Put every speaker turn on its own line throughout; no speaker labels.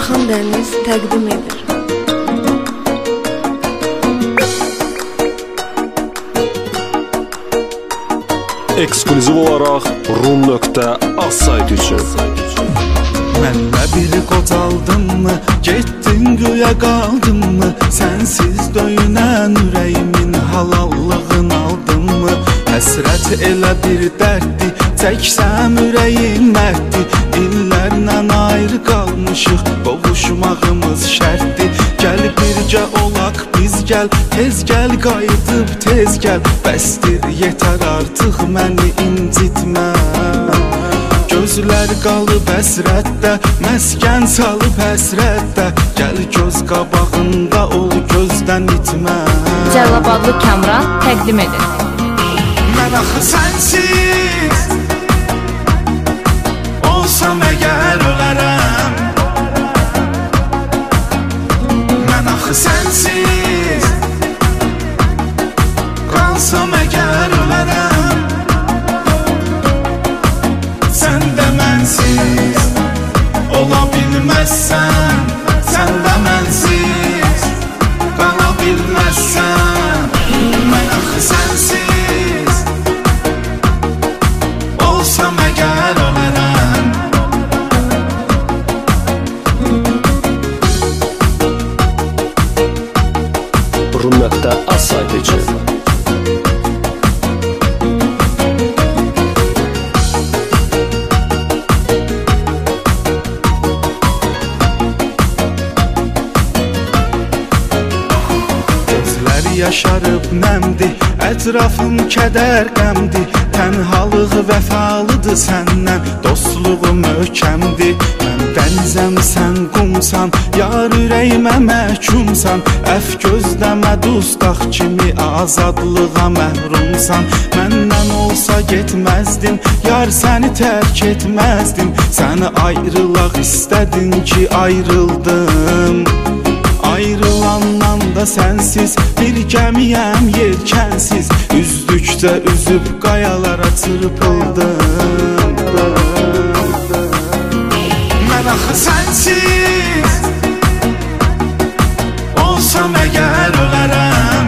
Orxan Dəniz təqdim edir.
Eksklüziv olaraq Rum.az saytı üçün.
Mənlə bir qocaldın mı, getdin güya qaldın mı? Sənsiz döyünən ürəyimin halallığını aldın mı? Həsrət elə bir dərddir, çəksəm ürəyim mərtdir. İllərlə ayrı qalmışıq, qovuşmağımız şərtdir. Gəl bircə olaq biz gəl, tez gəl qayıdıb tez gəl. Bəsdir yetər artıq məni incitmə. Gözlər qalıb əsrətdə, məskən salıb həsrətdə. Gəl göz qabağında ol, gözdən itmə.
Cəlilabadlı Kamran təqdim edir.
Mən axı sənsiz olsam əgər ölərəm. Mən axı sənsiz qalsam əgər ölərəm. Sən də mənsiz ola bilməzsən, sən də mənsiz qala bilməzsən. Mən axı sənsiz olsam əgər ölərəm.
Rum.az saytı üçün.
Yaşarıb nəmdir, ətrafım kədər qəmdir. Tənhalıq vəfalıdır səndən, dostluğu möhkəmdir. Mən dənizəm, sən qumsan, yar ürəyimə məhkumsan. Əf gözləmə dustaq kimi azadlığa məhrumsan. Məndən olsa getməzdim, yar səni tərk etməzdim. Səni ayrılaq istədin ki ayrıldım. Ayrılandan da sənsiz bir gəmiyəm yelkənsiz. Üzdükcə üzüb qayalara çırpıldım. Mən axı sənsiz olsam əgər ölərəm.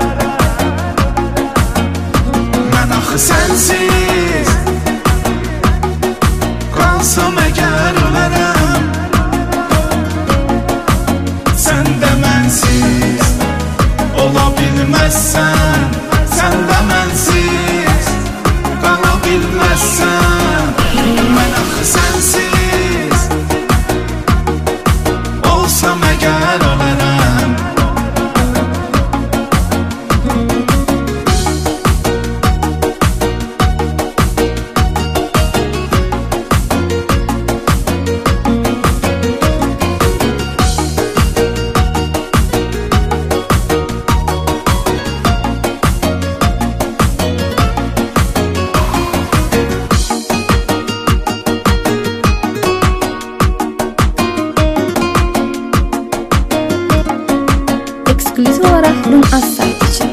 Mən axı sənsiz qalsam əgər ölərəm. Sən də mənsiz ola bilməzsən, sən də mənsiz qala bilməzsən. Mən axı sənsiz olsam əgər ölərəm.
Eksklüziv olaraq Rum.az saytı üçün.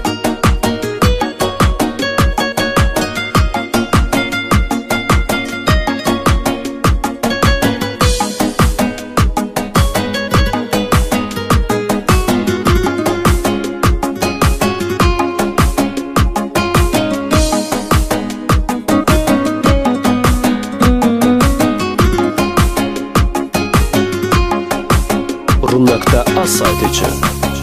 Rum.az saytı üçün.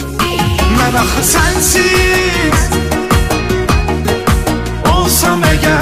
Mən axı sənsiz olsam əgər